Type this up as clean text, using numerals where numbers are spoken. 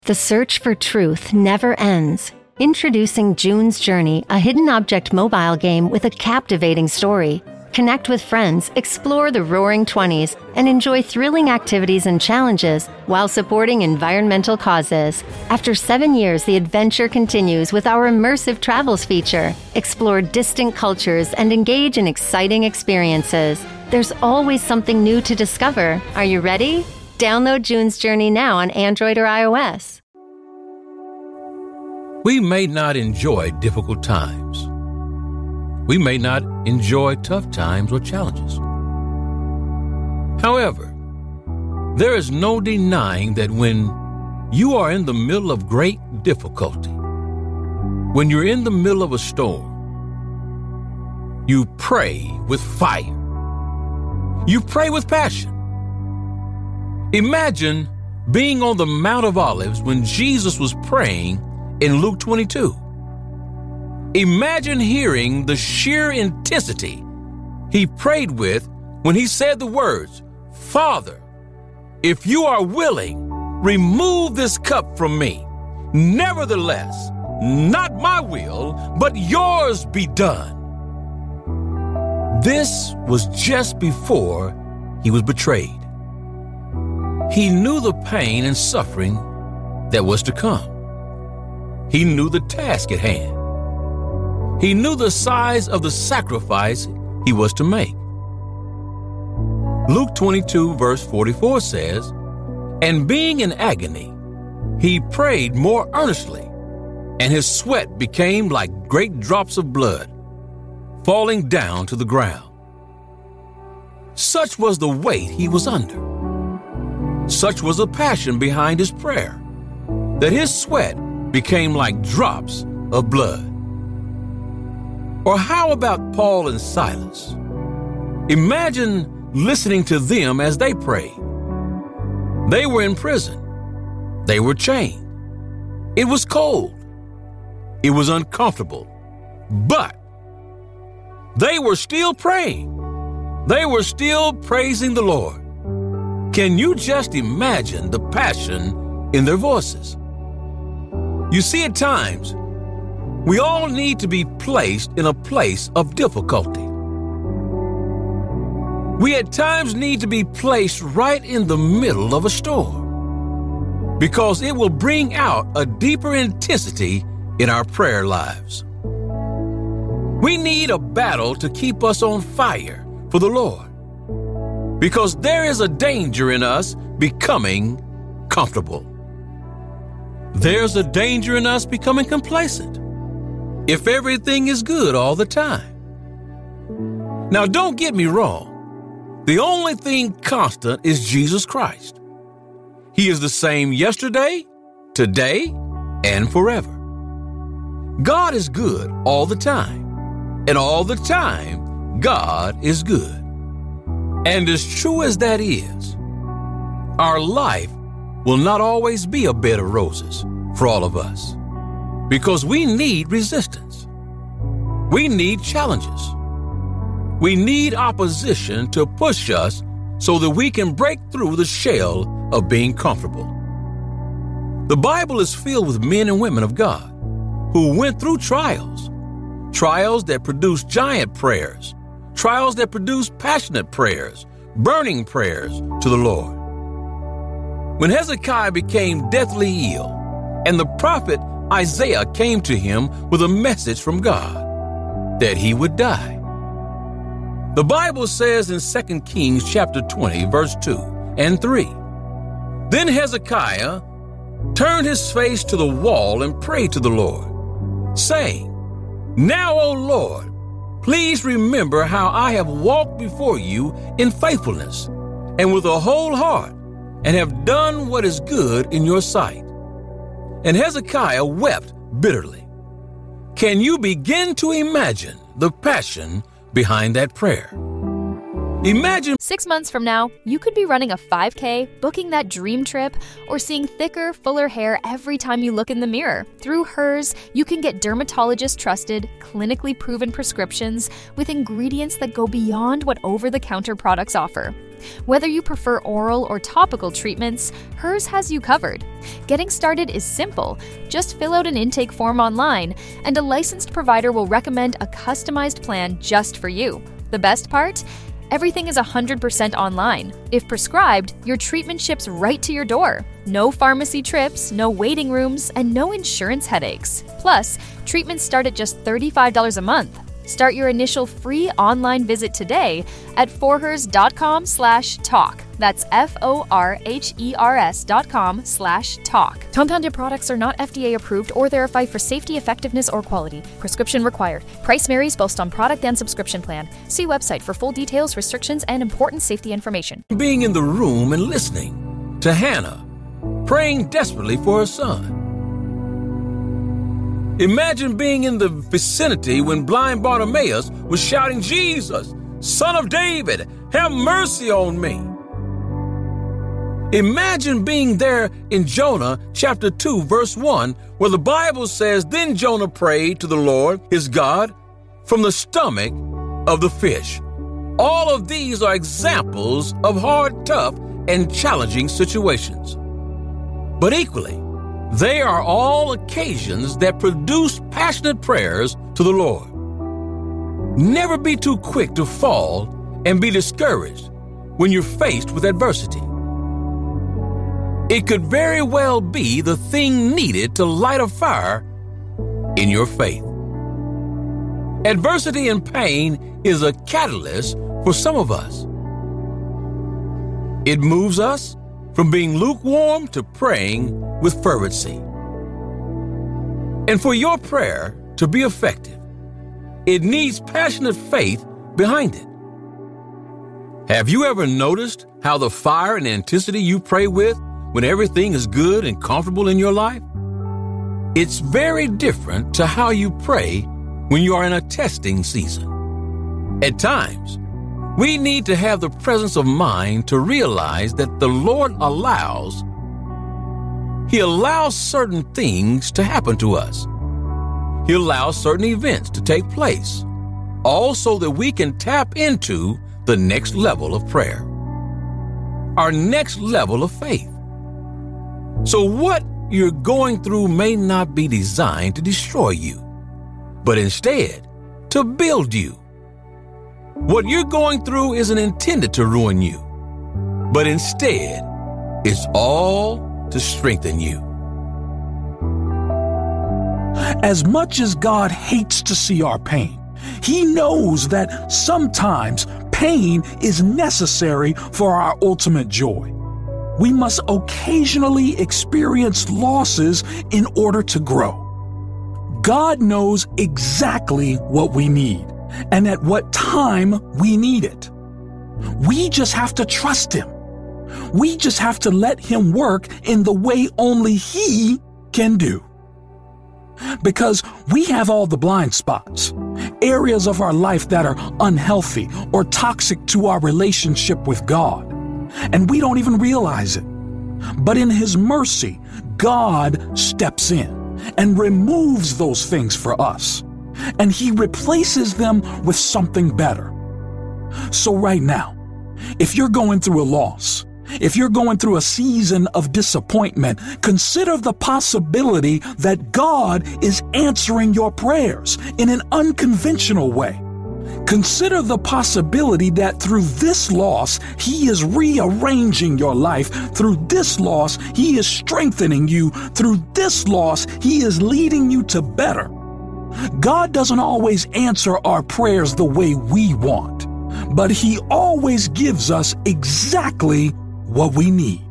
The search for truth never ends. Introducing June's Journey, a hidden object mobile game with a captivating story. Connect with friends, explore the Roaring '20s, and enjoy thrilling activities and challenges while supporting environmental causes. After 7 years, the adventure continues with our immersive travels feature. Explore distant cultures and engage in exciting experiences. There's always something new to discover. Are you ready? Download June's Journey now on Android or iOS. We may not enjoy difficult times. We may not enjoy tough times or challenges. However, there is no denying that when you are in the middle of great difficulty, when you're in the middle of a storm, you pray with fire. You pray with passion. Imagine being on the Mount of Olives when Jesus was praying in Luke 22. Imagine hearing the sheer intensity he prayed with when he said the words, "Father, if you are willing, remove this cup from me. Nevertheless, not my will, but yours be done." This was just before he was betrayed. He knew the pain and suffering that was to come. He knew the task at hand. He knew the size of the sacrifice he was to make. Luke 22 verse 44 says, "And being in agony, he prayed more earnestly, and his sweat became like great drops of blood, falling down to the ground." Such was the weight he was under. Such was the passion behind his prayer, that his sweat became like drops of blood. Or how about Paul and Silas? Imagine listening to them as they prayed. They were in prison. They were chained. It was cold. It was uncomfortable. But they were still praying. They were still praising the Lord. Can you just imagine the passion in their voices? You see, at times, we all need to be placed in a place of difficulty. We at times need to be placed right in the middle of a storm, because it will bring out a deeper intensity in our prayer lives. We need a battle to keep us on fire for the Lord, because there is a danger in us becoming comfortable. There's a danger in us becoming complacent if everything is good all the time. Now, don't get me wrong. The only thing constant is Jesus Christ. He is the same yesterday, today, and forever. God is good all the time, and all the time, God is good. And as true as that is, our life will not always be a bed of roses for all of us, because we need resistance. We need challenges. We need opposition to push us so that we can break through the shell of being comfortable. The Bible is filled with men and women of God who went through trials that produced giant prayers, trials that produced passionate prayers, burning prayers to the Lord. When Hezekiah became deathly ill, and the prophet Isaiah came to him with a message from God that he would die. The Bible says in 2 Kings chapter 20, verse 2 and 3, "Then Hezekiah turned his face to the wall and prayed to the Lord, saying, 'Now, O Lord, please remember how I have walked before you in faithfulness and with a whole heart, and have done what is good in your sight.' And Hezekiah wept bitterly." Can you begin to imagine the passion behind that prayer? Imagine 6 months from now, you could be running a 5K, booking that dream trip, or seeing thicker, fuller hair every time you look in the mirror. Through Hers, you can get dermatologist-trusted, clinically proven prescriptions with ingredients that go beyond what over-the-counter products offer. Whether you prefer oral or topical treatments, Hers has you covered. Getting started is simple. Just fill out an intake form online, and a licensed provider will recommend a customized plan just for you. The best part? Everything is 100% online. If prescribed, your treatment ships right to your door. No pharmacy trips, no waiting rooms, and no insurance headaches. Plus, treatments start at just $35 a month. Start your initial free online visit today at forhers.com/talk. That's forhers.com/talk. Compounded products are not FDA approved or verified for safety, effectiveness, or quality. Prescription required. Price varies based on product and subscription plan. See website for full details, restrictions, and important safety information. Being in the room and listening to Hannah, praying desperately for her son. Imagine being in the vicinity when blind Bartimaeus was shouting, "Jesus, Son of David, have mercy on me." Imagine being there in Jonah chapter 2, verse 1, where the Bible says, "Then Jonah prayed to the Lord, his God, from the stomach of the fish." All of these are examples of hard, tough, and challenging situations. But equally, they are all occasions that produce passionate prayers to the Lord. Never be too quick to fall and be discouraged when you're faced with adversity. It could very well be the thing needed to light a fire in your faith. Adversity and pain is a catalyst for some of us. It moves us from being lukewarm to praying with fervency. And for your prayer to be effective, it needs passionate faith behind it. Have you ever noticed how the fire and intensity you pray with when everything is good and comfortable in your life? It's very different to how you pray when you are in a testing season. At times, we need to have the presence of mind to realize that the Lord allows certain things to happen to us. He allows certain events to take place, all so that we can tap into the next level of prayer, our next level of faith. So what you're going through may not be designed to destroy you, but instead to build you. What you're going through isn't intended to ruin you, but instead, it's all to strengthen you. As much as God hates to see our pain, He knows that sometimes pain is necessary for our ultimate joy. We must occasionally experience losses in order to grow. God knows exactly what we need and at what time we need it. We just have to trust Him. We just have to let Him work in the way only He can do. Because we have all the blind spots, areas of our life that are unhealthy or toxic to our relationship with God, and we don't even realize it. But in His mercy, God steps in and removes those things for us, and He replaces them with something better. So right now, if you're going through a loss, if you're going through a season of disappointment, consider the possibility that God is answering your prayers in an unconventional way. Consider the possibility that through this loss, He is rearranging your life. Through this loss, He is strengthening you. Through this loss, He is leading you to better. God doesn't always answer our prayers the way we want, but He always gives us exactly what we need.